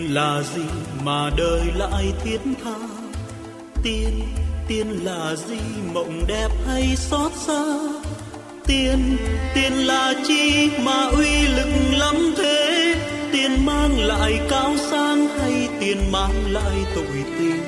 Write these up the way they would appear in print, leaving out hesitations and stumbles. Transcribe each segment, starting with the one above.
là gì mà đời lại thiết tha? Tiền là gì, mộng đẹp hay xót xa? Tiền là chi mà uy lực lắm thế? Tiền mang lại cao sang hay tiền mang lại tội tình?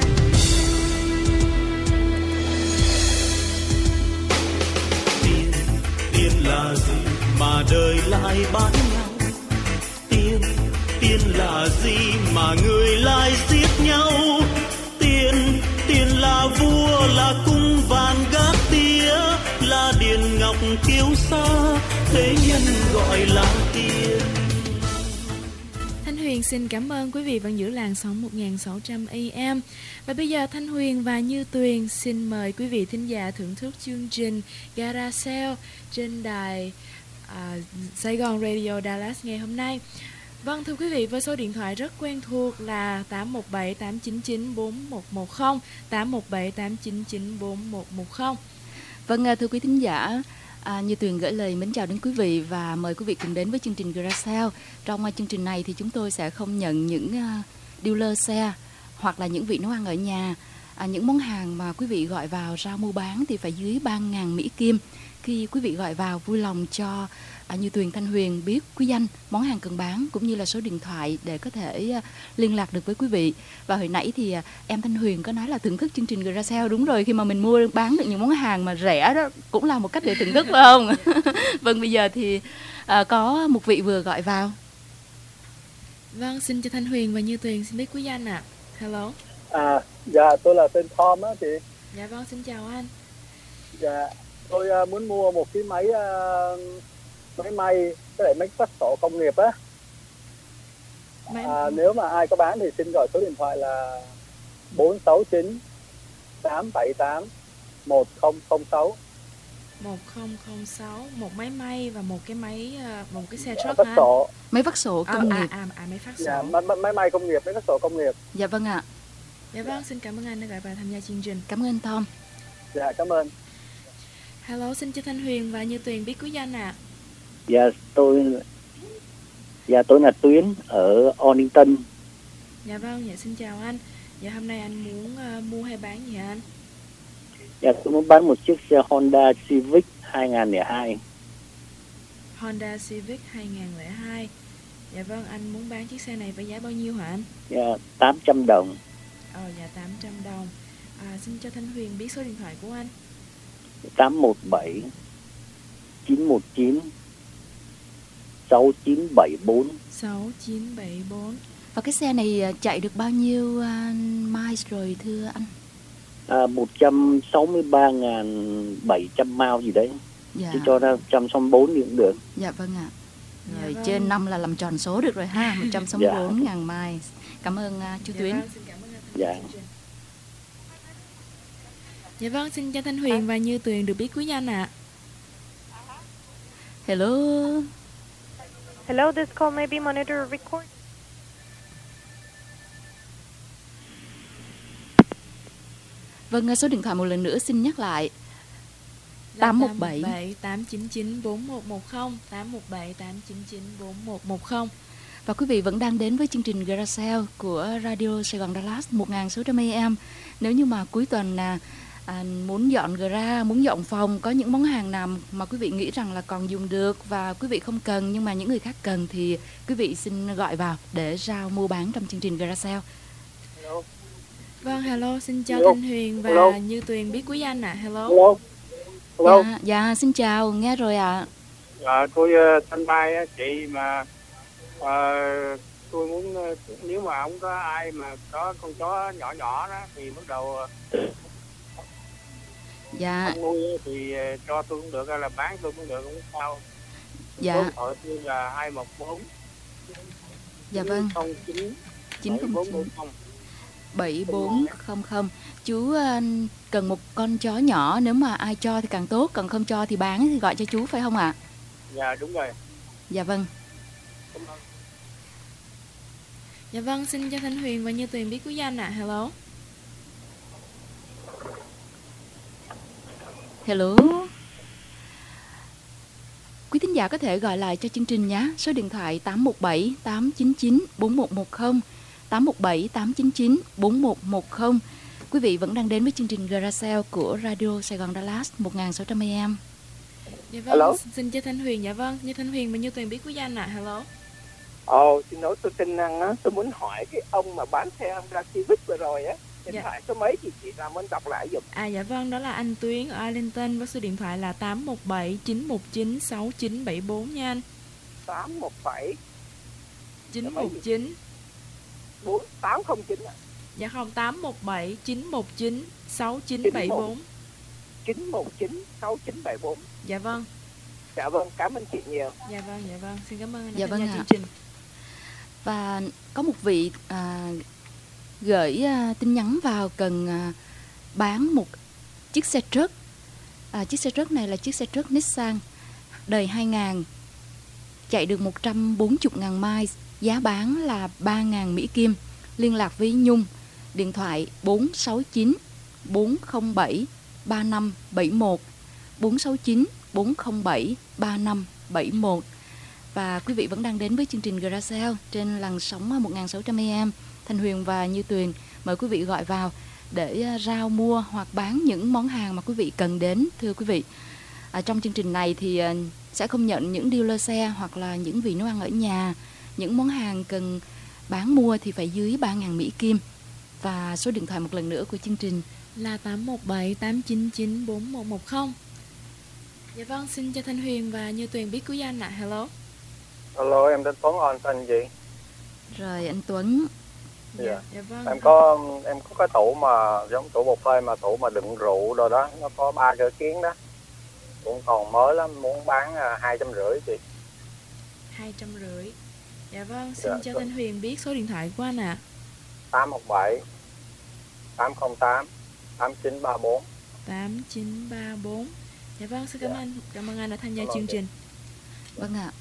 Tiền là gì mà đời lại bán nhau? Tiền là gì mà người lại giết nhau? Tiền là vua, là cung vàng gác tía, là điền ngọc kiêu sa, thế nhân gọi là tiền. Thanh Huyền xin cảm ơn quý vị vẫn giữ làn sóng 1600 AM. Và bây giờ Thanh Huyền và Như Tuyền xin mời quý vị thính giả thưởng thức chương trình Gara Sale trên đài Sài Gòn Radio Dallas ngày hôm nay. Vâng, thưa quý vị, với số điện thoại rất quen thuộc là 817 899 4110, 817 899 4110. Vâng, thưa quý thính giả, Như Tuyền gửi lời mến chào đến quý vị và mời quý vị cùng đến với chương trình Gara Sale. Trong chương trình này thì chúng tôi sẽ không nhận những dealer xe hoặc là những vị nấu ăn ở nhà. Những món hàng mà quý vị gọi vào ra mua bán thì phải dưới 3.000 Mỹ Kim. Khi quý vị gọi vào, vui lòng cho Như Tuyền, Thanh Huyền biết quý danh, món hàng cần bán cũng như là số điện thoại để có thể liên lạc được với quý vị. Và hồi nãy thì em Thanh Huyền có nói là thưởng thức chương trình Gara Sale. Đúng rồi, khi mà mình mua bán được những món hàng mà rẻ đó cũng là một cách để thưởng thức, phải không? Vâng, bây giờ thì có một vị vừa gọi vào. Vâng, xin cho Thanh Huyền và Như Tuyền xin biết quý danh ạ. Hello. Dạ, tôi là tên Tom á chị. Dạ vâng, xin chào anh. Dạ, tôi muốn mua một cái máy may với lại máy phát sổ công nghiệp á. Nếu mà ai có bán thì xin gọi số điện thoại là 469 878 1006. 1006, một máy may và một cái xe truck phát sổ. Máy phát sổ công nghiệp. Máy phát sổ. Dạ, máy may công nghiệp, máy phát sổ công nghiệp. Dạ vâng ạ. Dạ vâng, xin cảm ơn anh đã gọi vào tham gia chương trình. Cảm ơn anh Tom. Dạ, cảm ơn. Hello, xin cho Thanh Huyền và Như Tuyền biết quý danh ạ. Tôi là Tuyến ở Arlington. Dạ vâng, dạ xin chào anh. Dạ hôm nay anh muốn mua hay bán gì hả anh? Dạ tôi muốn bán một chiếc xe Honda Civic 2002. Honda Civic 2002. Dạ vâng, anh muốn bán chiếc xe này với giá bao nhiêu hả anh? Dạ 800 đồng. Dạ 800 đồng. Xin cho Thanh Huyền biết số điện thoại của anh. 817 919 6974. 6974. Và cái xe này chạy được bao nhiêu miles rồi thưa anh? 163.700 mile gì đấy. Dạ. Chứ cho ra 164 thì cũng được. Dạ vâng ạ. Rồi Dạ vâng. trên 5 là làm tròn số được rồi ha. 164.000 miles. Cảm ơn chú Tuyến. Vâng, xin cảm ơn anh. Dạ. Dạ vâng, xin cho Thanh Huyền và Như Tuyền được biết quý danh ạ. Hello. Hello, this call may be monitored or recorded. Vâng, số điện thoại một lần nữa xin nhắc lại. 817 899 4110, 817 899 4110. Và quý vị vẫn đang đến với chương trình Gara Sale của Radio Sài Gòn Dallas 1600 AM. Nếu như mà cuối tuần muốn dọn gara, muốn dọn phòng, có những món hàng nào mà quý vị nghĩ rằng là còn dùng được và quý vị không cần nhưng mà những người khác cần thì quý vị xin gọi vào để giao mua bán trong chương trình Gara Sale. Hello. Vâng, hello, xin chào Hello. Thanh Huyền và Hello. Như Tuyền biết quý danh ạ. Hello. Hello. Hello. Dạ, xin chào, nghe rồi ạ. Tôi thanh Mai á chị, mà tôi muốn nếu mà không có ai mà có con chó nhỏ nhỏ đó thì bắt đầu Dạ. không nuôi thì cho tôi cũng được, hay là bán tôi cũng được, cũng sao. Dạ. Số điện thoại tôi là 214 Dạ vâng. 09 909 7400. Chú cần một con chó nhỏ, nếu mà ai cho thì càng tốt, còn không cho thì bán thì gọi cho chú phải không ạ? Dạ đúng rồi. Dạ vâng. Dạ vâng, xin cho Thanh Huyền và Như Tuyền biết quý danh ạ. Hello. Hello. Quý thính giả có thể gọi lại cho chương trình nhé. Số điện thoại 817 899 4110, 817 899 4110. Quý vị vẫn đang đến với chương trình Garage của Radio Sài Gòn Dallas 1600 AM. Dạ vâng, Hello. xin chào Thanh Huyền. Dạ vâng, như Thanh Huyền và Như Tuyền biết quý danh ạ. Hello. Xin lỗi, tôi tin năng á, tôi muốn hỏi cái ông mà bán xe Honda Civic vừa rồi á, điện Dạ. thoại số mấy chị làm ơn đọc lại giùm. Dạ vâng, đó là anh Tuyến ở Arlington với số điện thoại là 817 919 6974 nha anh. 817 919. 4809 Dạ không, 817 919 6974. 919 6974. Dạ vâng. Dạ vâng, cảm ơn chị nhiều. Dạ vâng, xin cảm ơn anh đã Dạ tham gia vâng ạ. chương trình. Và có một vị gửi tin nhắn vào cần bán một chiếc xe truck. Chiếc xe truck này là chiếc xe truck Nissan đời 2000, chạy được 140.000 miles, giá bán là 3.000 Mỹ Kim. Liên lạc với Nhung, điện thoại 469 407 3571, 469 407 3571. Và quý vị vẫn đang đến với chương trình Garage trên làn sóng 1600 AM. Thanh Huyền và Như Tuyền mời quý vị gọi vào để rao mua hoặc bán những món hàng mà quý vị cần đến, thưa quý vị. Trong chương trình này thì sẽ không nhận những dealer xe hoặc là những vị nấu ăn ở nhà. Những món hàng cần bán mua thì phải dưới 3.000 Mỹ Kim. Và số điện thoại một lần nữa của chương trình là 817 899 4110. Dạ vâng, xin chào Thanh Huyền và Như Tuyền biết quý danh ạ. Hello. Hello, em tên Tuấn on tên gì? Rồi anh Tuấn. Dạ. Dạ vâng. Em có cái tủ mà giống tủ bột phê mà tủ mà đựng rượu rồi đó, nó có 3 cái kiến đó. Cũng còn mới lắm, muốn bán 250 chị. 250. Dạ vâng, xin Dạ, cho vâng. Thanh Huyền biết số điện thoại của anh ạ. 817 808 8934. 8934. Dạ vâng, xin Dạ. cảm ơn anh đã tham gia Cảm ơn chương chị. trình. Vâng ạ.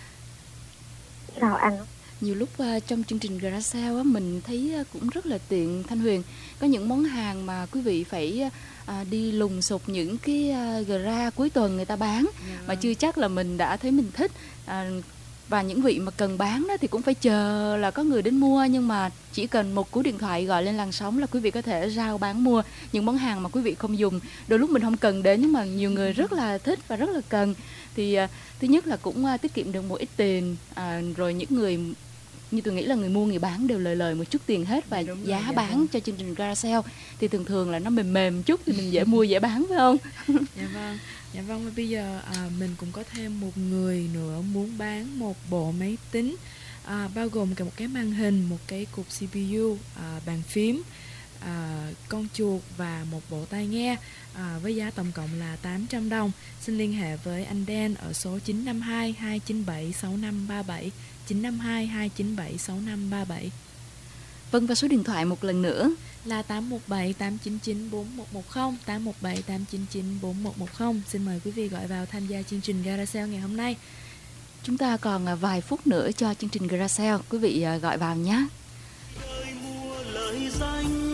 Chào anh. Nhiều lúc trong chương trình Garage mình thấy cũng rất là tiện Thanh Huyền. Có những món hàng mà quý vị phải đi lùng sục những cái gara cuối tuần người ta bán Dạ mà vâng. chưa chắc là mình đã thấy mình thích. Và những vị mà cần bán đó thì cũng phải chờ là có người đến mua, nhưng mà chỉ cần một cú điện thoại gọi lên làn sóng là quý vị có thể rao bán mua những món hàng mà quý vị không dùng. Đôi lúc mình không cần đến nhưng mà nhiều người rất là thích và rất là cần. Thì thứ nhất là cũng tiết kiệm được một ít tiền, rồi những người như tôi nghĩ là người mua người bán đều lời một chút tiền hết. Và Dạ, đúng rồi, giá dạ bán vâng. cho chương trình Garage thì thường là nó mềm chút thì mình dễ mua dễ bán, phải không? Dạ vâng, và bây giờ mình cũng có thêm một người nữa muốn bán một bộ máy tính bao gồm cả một cái màn hình, một cái cục CPU, bàn phím, con chuột và một bộ tai nghe với giá tổng cộng là 800 đồng. Xin liên hệ với anh Dan ở số 952 297 6537, 952 297 6537. Vâng, và số điện thoại một lần nữa Là 817 899 4110, 817 899 4110. Xin mời quý vị gọi vào tham gia chương trình Garage ngày hôm nay. chúng ta còn vài phút nữa cho chương trình Garage. Quý vị gọi vào nhé. Đời mua lời danh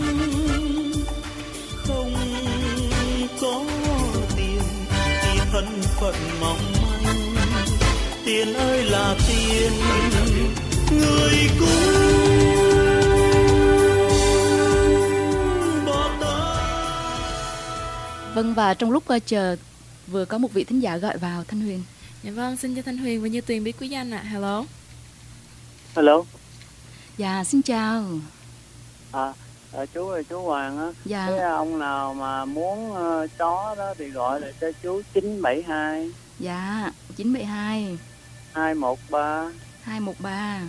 không có tiền thì thân phận mong manh. Tiền ơi là tiền, người cũng bỏ ta. Vâng, và trong lúc chờ vừa có một vị thính giả gọi vào, Thanh Huyền. Dạ vâng, xin cho Thanh Huyền và Như Tuyền biết quý danh ạ. Hello. Hello. Dạ, xin chào. Chú Hoàng á. Dạ. Cái ông nào mà muốn chó đó thì gọi lại cho chú 972 Dạ, 972 213 213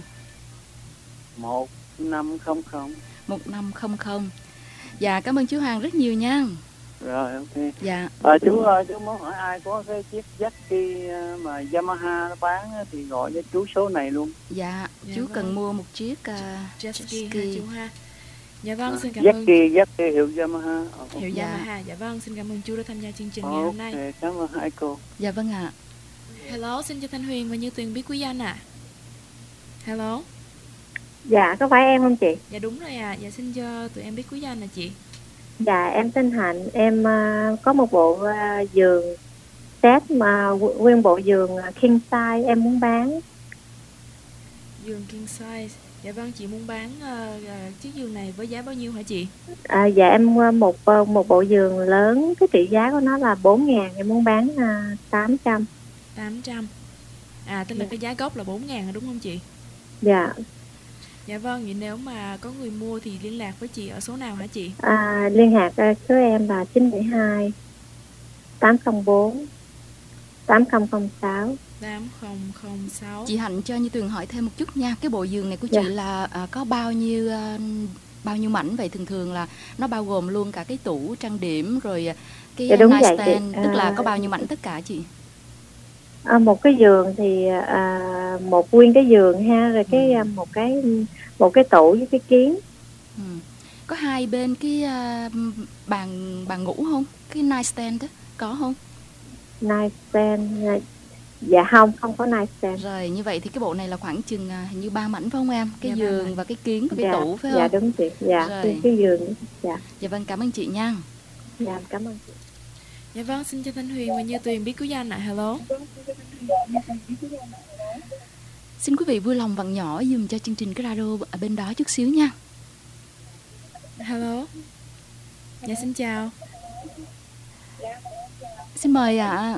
1500. 1500. Dạ, cảm ơn chú Hoàng rất nhiều nha. Rồi, ok. Dạ. Chú muốn hỏi ai có cái chiếc Jackie mà Yamaha nó bán á, thì gọi cho chú số này luôn. Dạ, Dạ chú vâng. cần mua một chiếc Jet ski ha ski. chú ha. Dạ vâng, xin cảm ơn. Jackie hiệu Yamaha. Hiệu Dạ. Yamaha. Dạ vâng, xin cảm ơn chú đã tham gia chương trình ngày hôm nay. Ok, cảm ơn hai cô. Dạ vâng ạ. Hello, xin cho Thanh Huyền và Như Tuyền biết quý danh ạ. Hello. Dạ, có phải em không chị? Dạ đúng rồi ạ. Dạ xin cho tụi em biết quý danh là chị. Dạ, em tên Hạnh. Em có một bộ giường set mà nguyên bộ giường king size em muốn bán. Giường king size. Dạ vâng, chị muốn bán chiếc giường này với giá bao nhiêu hả chị? Dạ em một bộ giường lớn, cái trị giá của nó là 4.000, em muốn bán 800. 800. Tức là cái giá gốc là 4.000 đúng không chị? Dạ. Dạ vâng, vậy nếu mà có người mua thì liên lạc với chị ở số nào hả chị? Liên lạc số em là 972 804 8006. 8006. Chị Hạnh cho Như Tuyền hỏi thêm một chút nha. Cái bộ giường này của chị là có bao nhiêu mảnh vậy? Thường là nó bao gồm luôn cả cái tủ trang điểm rồi cái nightstand, tức là có bao nhiêu mảnh tất cả chị? Một cái giường thì một nguyên cái giường ha, rồi cái một cái tủ với cái kiến. Có hai bên cái bàn ngủ không? Cái nightstand đó có không? Nightstand dạ không có nightstand. Rồi như vậy thì cái bộ này là khoảng chừng hình như 3 mảnh phải không em? Cái giường và cái kiến, cái tủ phải không? Dạ đúng chị. Dạ rồi. Cái giường. Dạ vâng, cảm ơn chị nha. Dạ cảm ơn chị. Dạ vâng, xin cho Thanh Huyền và Như Tuyền biết cứu danh ạ. Hello. Xin quý vị vui lòng vặn nhỏ dùm cho chương trình cái radio ở bên đó chút xíu nha. Hello. Dạ xin chào. Xin mời ạ.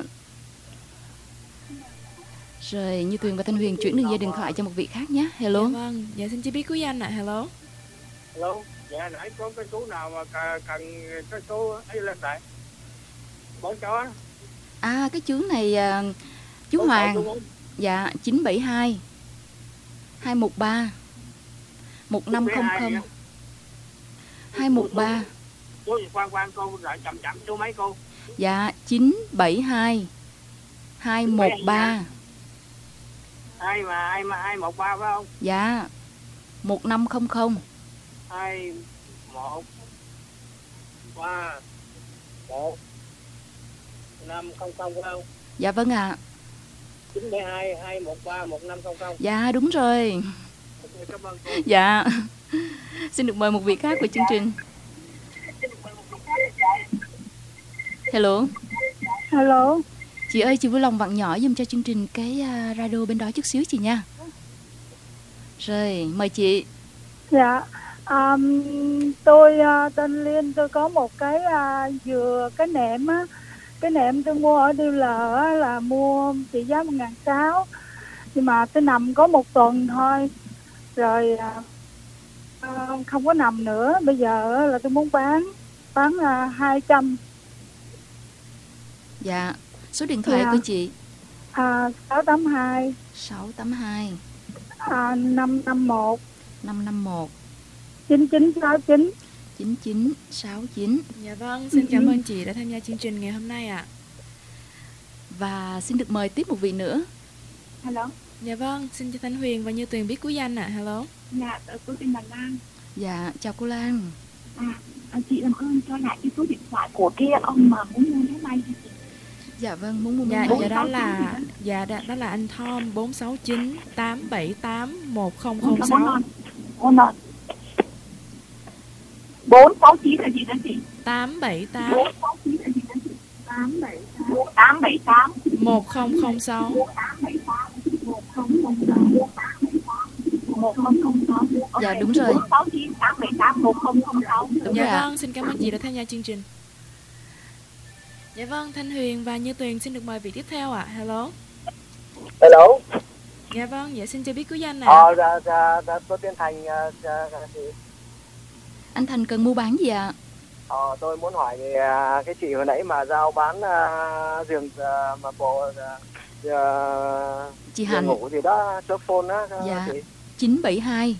Rồi Như Tuyền và Thanh Huyền chuyển đường dây điện thoại cho một vị khác nhé. Hello. Dạ vâng, dạ xin cho biết cứu danh ạ. Hello. Hello. Dạ nãy có cái chú nào mà cần cái chú ấy lên lại bón chó. Cái chú này chú Hoàng. Dạ 972 213 1500 213. Chú khoan cô lại chậm chú mấy cô? Dạ 972 213. Ai 213 phải không? Dạ 1500 21 3 1 500 phải không? Dạ vâng ạ. 972 213 1500. Dạ đúng rồi. Cảm ơn cô. Dạ. Xin được mời một vị khác của chương trình. Hello. Hello. Chị ơi, chị vui lòng vặn nhỏ giùm cho chương trình cái radio bên đó chút xíu chị nha. Rồi, mời chị. Dạ. Tôi tên Liên, tôi có một cái cái nệm á. Cái nệm tôi mua ở dealer á, là mua trị giá 1.600. Nhưng mà tôi nằm có một tuần thôi. Rồi không có nằm nữa. Bây giờ là tôi muốn bán 200. Dạ. Số điện thoại của chị 682 551 9969 9969. Dạ vâng, xin cảm ơn chị đã tham gia chương trình ngày hôm nay ạ. Và xin được mời tiếp một vị nữa. Hello. Dạ vâng, xin cho Thanh Huyền và Như Tuyền biết cứu danh ạ. Hello. Dạ, tôi tên là Lan. Dạ, chào cô Lan. Chị làm ơn cho lại cái số điện thoại của cái ông mà muốn mua máy bay cho chị. Dạ vâng, muốn mua máy bay. Dạ đó là anh Tom 469 878 1006. 469 là gì đó chị? 878 469 là gì đó chị? 878 1006. 1006. Dạ đúng rồi. 469 878 1006. Dạ vâng, xin cảm ơn chị đã tham gia chương trình. Dạ vâng, Thanh Huyền và Như Tuyền xin được mời vị tiếp theo ạ. Hello. Hello. Dạ vâng, dạ xin cho biết cứu danh ạ. Tôi tên Thành. Anh Thành cần mua bán gì ạ? Tôi muốn hỏi cái chị hồi nãy mà giao bán giường mà bộ chị Hạnh ngủ gì đó, chốt phone á. Dạ. 972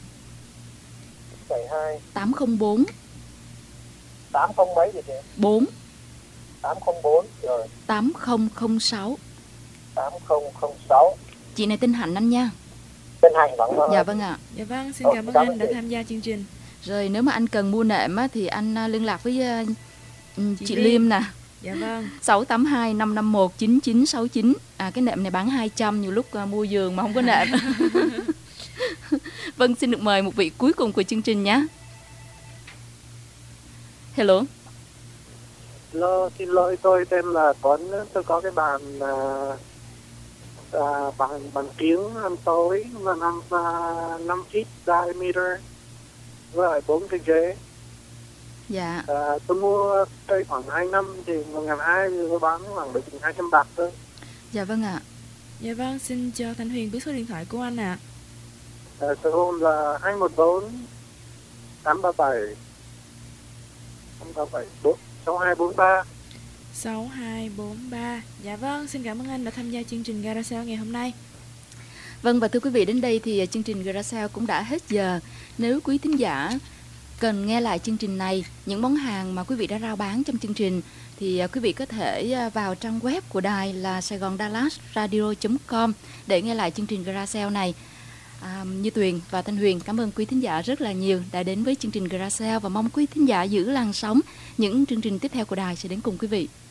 804 80 mấy gì chị? 4 804 rồi. 8006. 8006. Chị này tên Hạnh anh nha. Tên Hạnh vâng. Dạ vâng ạ. Dạ vâng, xin cảm ơn anh đã tham gia chương trình. Rồi nếu mà anh cần mua nệm á, thì anh liên lạc với chị Liêm nè. Dạ vâng. 682 551 9969. Cái nệm này bán 200, nhiều lúc mua giường mà không có nệm. Vâng, xin được mời một vị cuối cùng của chương trình nhé. Hello. xin lỗi, tôi tên là Tuấn. Tôi có cái bàn bàn kiếng ăn tối và 5 feet diameter với lại 4 cái ghế. Dạ. Tôi mua cây khoảng 2 năm thì 1.200 thì tôi bán khoảng được 200 bạc thôi. Dạ vâng ạ. Dạ vâng, xin cho Thanh Huyền biết số điện thoại của anh ạ. Số hôn là 214 837 6243 6243. Dạ vâng, xin cảm ơn anh đã tham gia chương trình Garage ngày hôm nay. Vâng, và thưa quý vị, đến đây thì chương trình Garage cũng đã hết giờ. Nếu quý thính giả cần nghe lại chương trình này, những món hàng mà quý vị đã rao bán trong chương trình, thì quý vị có thể vào trang web của đài là saigondallassradio.com để nghe lại chương trình Garage này. Như Tuyền và Thanh Huyền cảm ơn quý thính giả rất là nhiều đã đến với chương trình Garage, và mong quý thính giả giữ làn sóng. Những chương trình tiếp theo của đài sẽ đến cùng quý vị.